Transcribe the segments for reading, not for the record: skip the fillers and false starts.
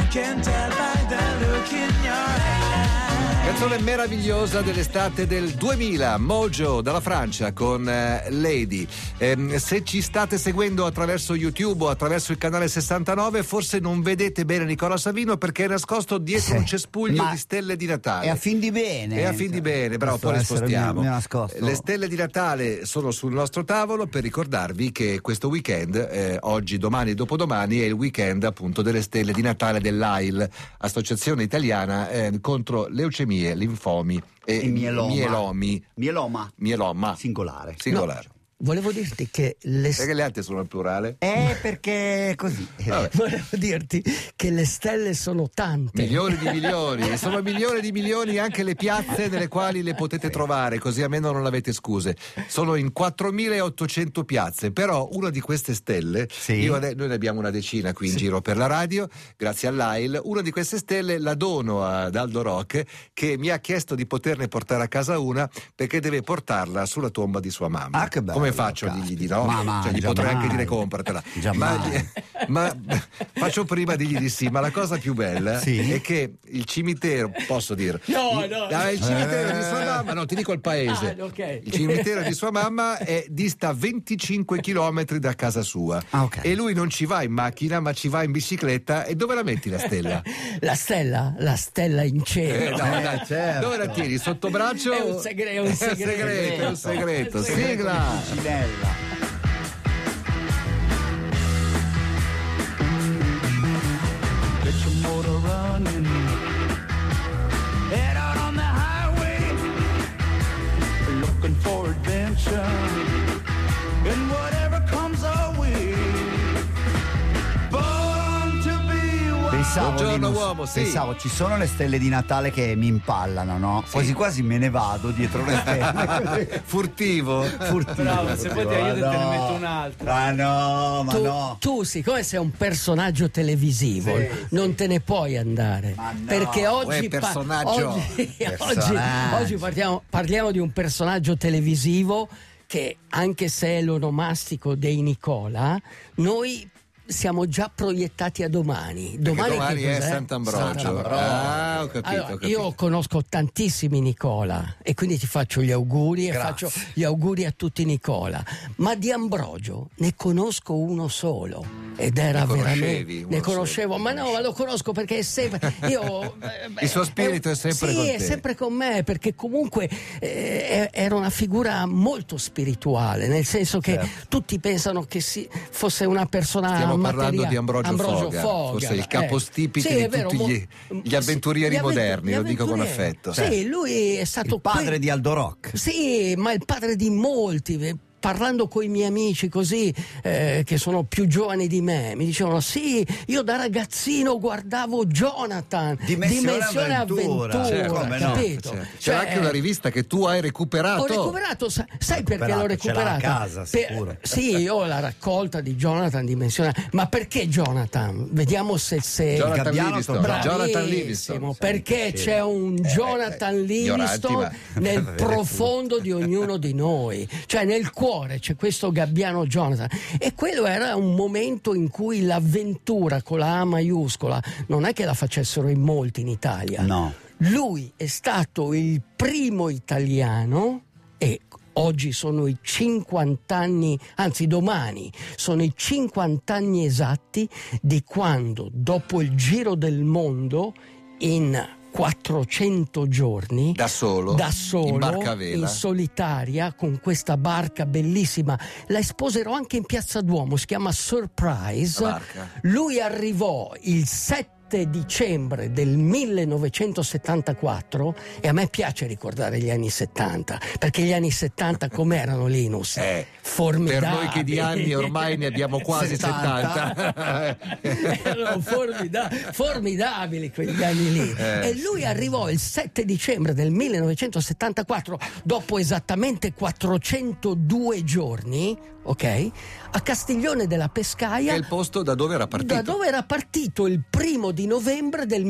can tell by the look in your eyes. Canzone meravigliosa dell'estate del 2000, Mojo dalla Francia con Lady. Se ci state seguendo attraverso YouTube o attraverso il canale 69, forse non vedete bene Nicola Savino perché è nascosto dietro un cespuglio di stelle di Natale. È a fin di bene. È a fin di bene, però poi le spostiamo. Le stelle di Natale sono sul nostro tavolo per ricordarvi che questo weekend, oggi, domani e dopodomani, è il weekend appunto delle stelle di Natale dell'AIL, Associazione Italiana contro leucemie, linfomi e mieloma singolare. No. Volevo dirti che perché le altre sono al plurale? Perché così. Volevo dirti che le stelle sono tante. Milioni di milioni. Sono milioni di milioni anche le piazze nelle quali le potete trovare, così almeno non avete scuse. Sono in 4.800 piazze, però una di queste stelle, noi ne abbiamo una decina qui in giro per la radio, grazie all'AIL, una di queste stelle la dono ad Aldo Rock, che mi ha chiesto di poterne portare a casa una perché deve portarla sulla tomba di sua mamma. Che bello. Come faccio a dirgli di no? Cioè, gli potrei anche dire compratela. Ma faccio prima dirgli di sì. Ma la cosa più bella è che il cimitero, posso dire? Il cimitero di sua mamma, no, ti dico il paese. Okay. Il cimitero di sua mamma dista 25 chilometri da casa sua. E lui non ci va in macchina, ma ci va in bicicletta. E dove la metti la stella? La stella in cielo. Certo. Dove la tieni? Sotto braccio? È un segreto. Sigla. Get your motor running, head out on the highway, looking for adventure, and whatever comes our way, born to be wild. Buongiorno uomo, Pensavo, ci sono le stelle di Natale che mi impallano, no? Quasi quasi me ne vado dietro le stelle. Furtivo. Bravo, se poi ti aiuto te ne metto un'altra. No. Tu, siccome sei un personaggio televisivo, non te ne puoi andare. Perché oggi parliamo di un personaggio televisivo che, anche se è l'onomastico dei Nicola, noi siamo già proiettati a domani. Domani che è Sant'Ambrogio. Ho capito. Io conosco tantissimi Nicola e quindi ti faccio gli auguri e faccio gli auguri a tutti Nicola. Ma di Ambrogio ne conosco uno solo ed era veramente. Ne conoscevo, ma lo conosco perché è sempre. Il suo spirito è sempre con te. Sì, è sempre con me, perché comunque era una figura molto spirituale, nel senso che tutti pensano che fosse una persona. Stiamo parlando di Ambrogio Foga, forse il capostipice di tutti gli avventurieri moderni, lo dico con affetto. Sì, lui è stato il padre di Aldo Rock. Sì, ma il padre di molti. Parlando con i miei amici così, che sono più giovani di me, mi dicevano io da ragazzino guardavo Jonathan, Dimensione Avventura, capito? C'era anche una rivista che tu hai recuperato. Ho recuperato, sai perché l'ho recuperata? Ce l'ha a casa, sicuro. Sì, io ho la raccolta di Jonathan, Dimensione. Ma perché Jonathan? Vediamo se Jonathan Livingston. Perché c'è un Jonathan Livingston nel profondo di ognuno di noi, cioè nel cuore c'è questo gabbiano Jonathan, e quello era un momento in cui l'avventura con la A maiuscola non è che la facessero in molti in Italia. No. Lui è stato il primo italiano, e oggi sono i 50 anni, anzi domani sono i 50 anni esatti di quando, dopo il giro del mondo in 400 giorni da solo in barca a vela, in solitaria, con questa barca bellissima, la esposero anche in Piazza Duomo, si chiama Surprise. Lui arrivò il 7 dicembre del 1974, e a me piace ricordare gli anni 70, perché gli anni 70 com'erano, Linus? Formidabili. Per noi che di anni ormai ne abbiamo quasi 70. Erano formidabili quegli anni lì. E lui arrivò il 7 dicembre del 1974, dopo esattamente 402 giorni, ok? A Castiglione della Pescaia, che è il posto da dove era partito. Da dove era partito il 1 novembre del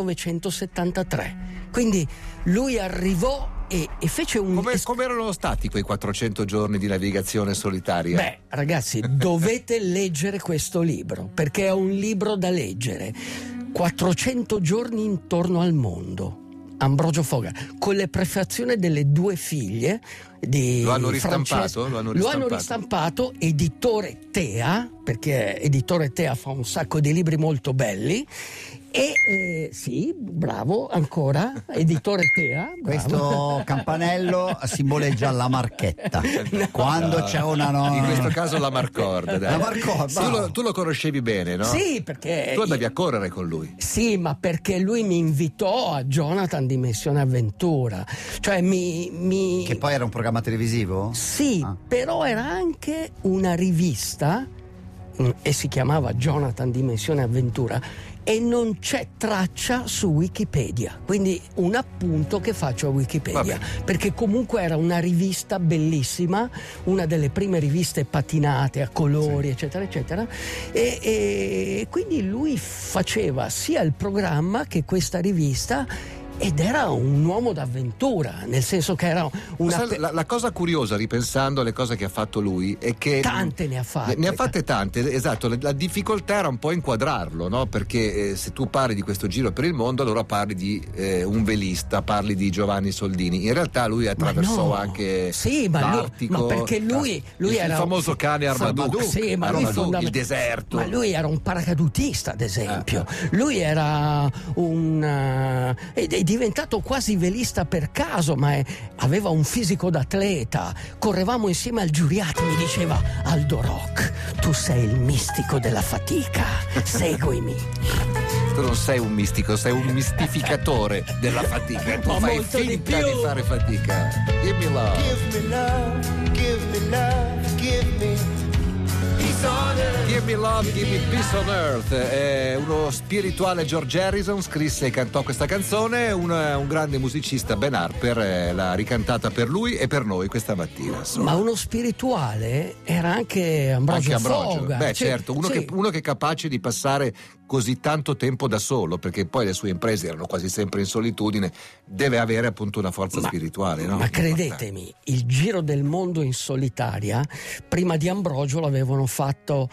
1973. Quindi lui arrivò e fece un... Come erano stati quei 400 giorni di navigazione solitaria? Beh, ragazzi, dovete leggere questo libro, perché è un libro da leggere. 400 giorni intorno al mondo. Ambrogio Foga, con le prefazioni delle 2 figlie di Lo hanno ristampato? Francesco. Lo hanno ristampato, editore Tea, perché editore Tea fa un sacco di libri molto belli. E sì, bravo, ancora, editore Tea. Bravo. Questo campanello simboleggia la marchetta. Quando c'è una In questo caso la Marcord. Dai. La Marcord, tu lo conoscevi bene, no? Sì, perché Tu andavi a correre con lui. Sì, ma perché lui mi invitò a Jonathan di Missione Avventura. Cioè Che poi era un programma televisivo? Sì, però era anche una rivista e si chiamava Jonathan di Missione Avventura e non c'è traccia su Wikipedia, quindi un appunto che faccio a Wikipedia. Vabbè. Perché comunque era una rivista bellissima, una delle prime riviste patinate a colori, sì, eccetera eccetera, e quindi lui faceva sia il programma che questa rivista. Ed era un uomo d'avventura, nel senso che era la cosa curiosa, ripensando alle cose che ha fatto lui, è che tante ne ha fatte. Ne ha fatte tante, esatto. La difficoltà era un po' inquadrarlo, no? Perché se tu parli di questo giro per il mondo, allora parli di un velista, parli di Giovanni Soldini. In realtà lui attraversò anche l'Artico, ma perché lui era il famoso cane Armadou, sì, ma il deserto. Ma lui era un paracadutista, ad esempio. Lui era è diventato quasi velista per caso, ma aveva un fisico d'atleta. Correvamo insieme al Giuriati, mi diceva: Aldo Rock, tu sei il mistico della fatica, seguimi. Tu non sei un mistico, sei un mistificatore della fatica. Tu fai finta di fare fatica. Give me love. Give me love, give me love, give me peace on earth. Give me love, give me peace on earth. Uno spirituale George Harrison scrisse e cantò questa canzone. Un grande musicista, Ben Harper, l'ha ricantata per lui e per noi questa mattina. Ma uno spirituale era anche Ambrogio Foga. Beh, certo, uno che è capace di passare così tanto tempo da solo, perché poi le sue imprese erano quasi sempre in solitudine, deve avere appunto una forza spirituale, no? Ma credetemi, il giro del mondo in solitaria, prima di Ambrogio l'avevano fatto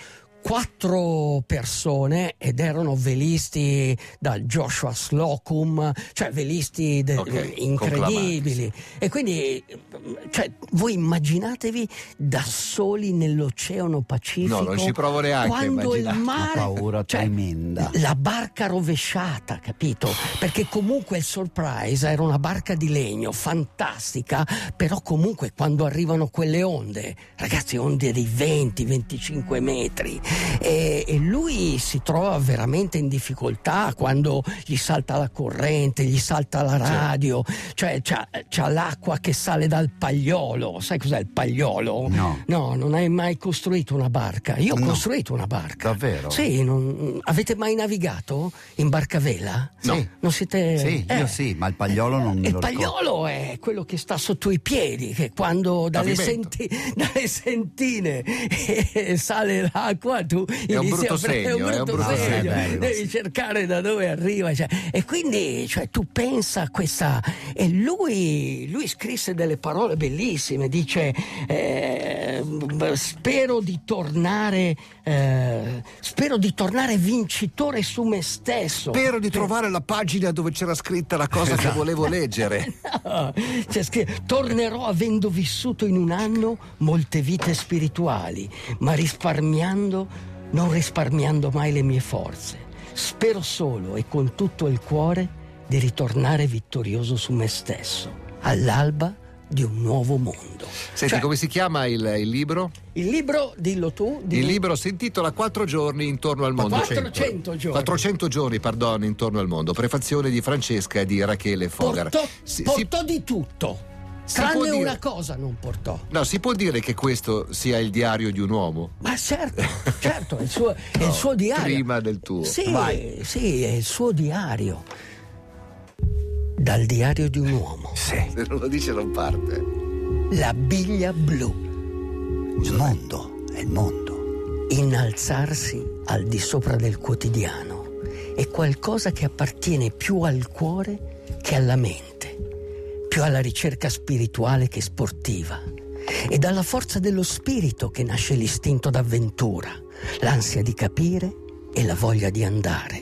4 persone ed erano velisti da Joshua Slocum, cioè velisti incredibili. E quindi, cioè, voi immaginatevi da soli nell'Oceano Pacifico. No, non ci provo neanche quando il mare, una paura tremenda. La barca rovesciata, capito? Perché comunque il Surprise era una barca di legno fantastica, però comunque quando arrivano quelle onde, ragazzi, onde di 20-25 metri, e lui si trova veramente in difficoltà quando gli salta la corrente, gli salta la radio, cioè c'ha l'acqua che sale dal pagliolo. Sai cos'è il pagliolo? No, non hai mai costruito una barca? Io ho costruito una barca. Davvero? Sì, avete mai navigato in barca a vela? No. Sì. Non siete... Sì, io sì, ma il pagliolo non me lo ricordo. Il pagliolo è quello che sta sotto i piedi, che quando dalle sentine sale l'acqua, tu è un brutto segno, devi cercare da dove arriva, cioè. E quindi, cioè, tu pensa a questa, e lui scrisse delle parole bellissime, dice spero di tornare vincitore su me stesso, spero di trovare la pagina dove c'era scritta la cosa che volevo leggere. No, tornerò avendo vissuto in un anno molte vite spirituali, ma non risparmiando mai le mie forze. Spero solo e con tutto il cuore di ritornare vittorioso su me stesso, all'alba di un nuovo mondo. Senti, come si chiama il libro? Il libro, dillo tu. Il libro si intitola 4 giorni intorno al mondo. 400 giorni. 400 giorni, perdono, intorno al mondo. Prefazione di Francesca e di Rachele Fogar. Portò di tutto. Tranne una cosa non portò. No, si può dire che questo sia il diario di un uomo? Ma certo, è il suo diario. Prima del tuo. Sì, è il suo diario. Dal diario di un uomo. Sì. Se non lo dice non parte. La biglia blu. Il mondo è il mondo. Innalzarsi al di sopra del quotidiano è qualcosa che appartiene più al cuore che alla mente, più alla ricerca spirituale che sportiva. È dalla forza dello spirito che nasce l'istinto d'avventura, l'ansia di capire e la voglia di andare.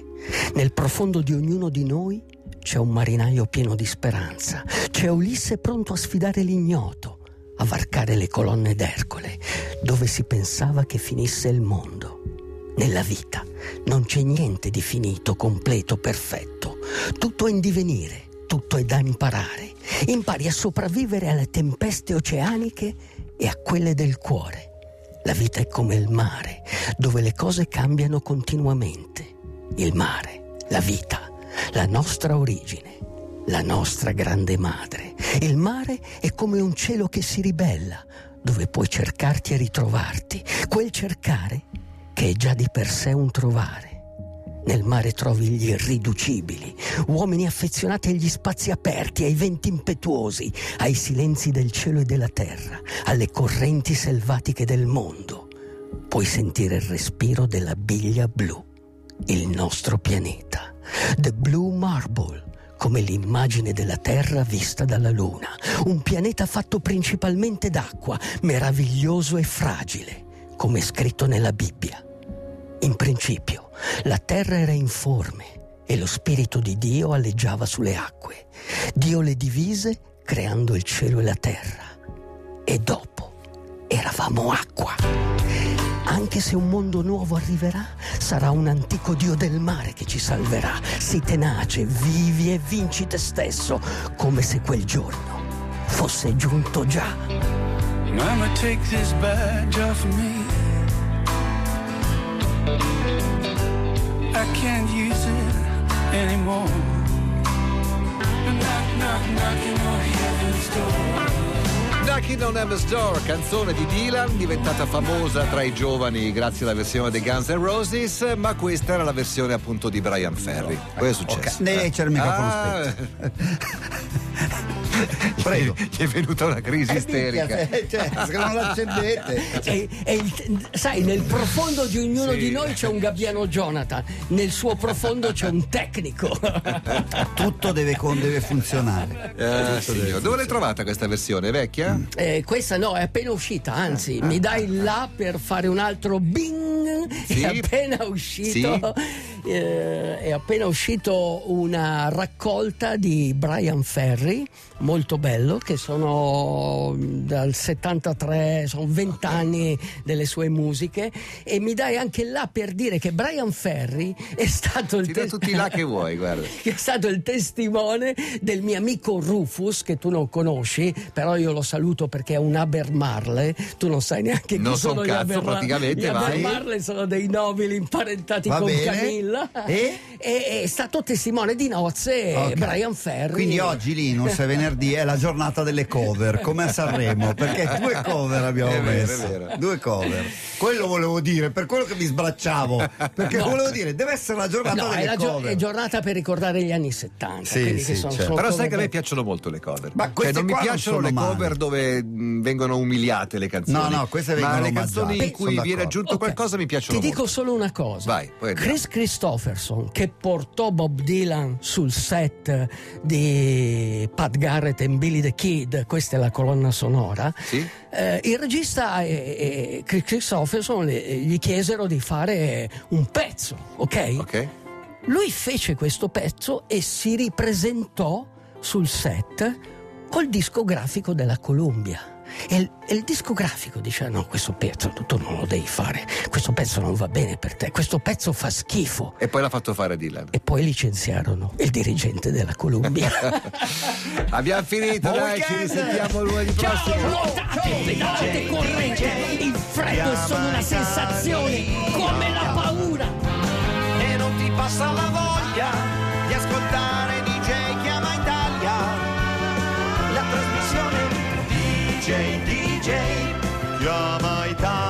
Nel profondo di ognuno di noi c'è un marinaio pieno di speranza, c'è Ulisse pronto a sfidare l'ignoto, a varcare le colonne d'Ercole, dove si pensava che finisse il mondo. Nella vita non c'è niente di finito, completo, perfetto. Tutto è in divenire, tutto è da imparare. Impari a sopravvivere alle tempeste oceaniche e a quelle del cuore. La vita è come il mare, dove le cose cambiano continuamente. Il mare, la vita, la nostra origine, la nostra grande madre. Il mare è come un cielo che si ribella, dove puoi cercarti e ritrovarti. Quel cercare che è già di per sé un trovare. Nel mare trovi gli irriducibili, uomini affezionati agli spazi aperti, ai venti impetuosi, ai silenzi del cielo e della terra, alle correnti selvatiche del mondo. Puoi sentire il respiro della biglia blu, il nostro pianeta. The Blue Marble, come l'immagine della Terra vista dalla Luna. Un pianeta fatto principalmente d'acqua, meraviglioso e fragile, come è scritto nella Bibbia. In principio, la terra era informe e lo Spirito di Dio alleggiava sulle acque. Dio le divise creando il cielo e la terra. E dopo eravamo acqua. Anche se un mondo nuovo arriverà, sarà un antico Dio del mare che ci salverà. Sii tenace, vivi e vinci te stesso, come se quel giorno fosse giunto già. Mama, take this badge off me. I can't use it anymore. Knock, knock, knocking on heaven's door. Knocking on Heaven's Door, canzone di Dylan, diventata famosa tra i giovani grazie alla versione dei Guns N' Roses, ma questa era la versione appunto di Brian Ferry. Poi è successo. Okay. C'era il microfono spento. Prego. Gli è venuta una crisi isterica. Cioè, se non l'accendete. Sai, nel profondo di ognuno di noi c'è un gabbiano Jonathan, nel suo profondo c'è un tecnico. Tutto deve funzionare. Dove l'hai trovata questa versione? È vecchia? Questa no, è appena uscita, anzi, mi dai là per fare un altro bing. Sì. È appena uscito. Sì. È appena uscito una raccolta di Brian Ferry, molto bello, che sono dal 73, sono 20 anni delle sue musiche, e mi dai anche là per dire che Brian Ferry è stato tutti là che vuoi, guarda. Che è stato il testimone del mio amico Rufus, che tu non conosci, però io lo saluto perché è un Abermarle. Tu non sai neanche chi sono gli Abermarle. Praticamente. Gli Abermarle sono dei nobili imparentati con Camilla. È stato testimone di nozze, okay. Brian Ferry. Quindi oggi Linus, venerdì, è la giornata delle cover, come a Sanremo, perché 2 cover abbiamo messo. È vero. 2 cover. Quello volevo dire, per quello che mi sbracciavo, perché volevo dire, deve essere la giornata delle cover. È giornata per ricordare gli anni 70. Sì, certo. Però sai che a me piacciono molto le cover. Ma non mi piacciono le cover dove vengono umiliate le canzoni. No, queste vengono ma le canzoni in cui viene aggiunto qualcosa mi piacciono molto. Ti dico solo una cosa. Vai, poi Chris Christopherson, che portò Bob Dylan sul set di Pat Garrett e Billy the Kid, questa è la colonna sonora. Sì? Il regista e Chris Christopherson gli chiesero di fare un pezzo, ok? Lui fece questo pezzo e si ripresentò sul set col discografico della Columbia. E il discografico dice: no, questo pezzo tu non lo devi fare, questo pezzo non va bene per te, questo pezzo fa schifo. E poi l'ha fatto fare Dylan. E poi licenziarono il dirigente della Columbia. Abbiamo finito, dai, ci risentiamo lunedì prossimo. Ciao, nuotate, pedalate, correte, il freddo è solo una sensazione, come la paura. E non ti passa la voglia di ascoltare DJ Chiama Italia, la trasmissione DJ Chiama Italia.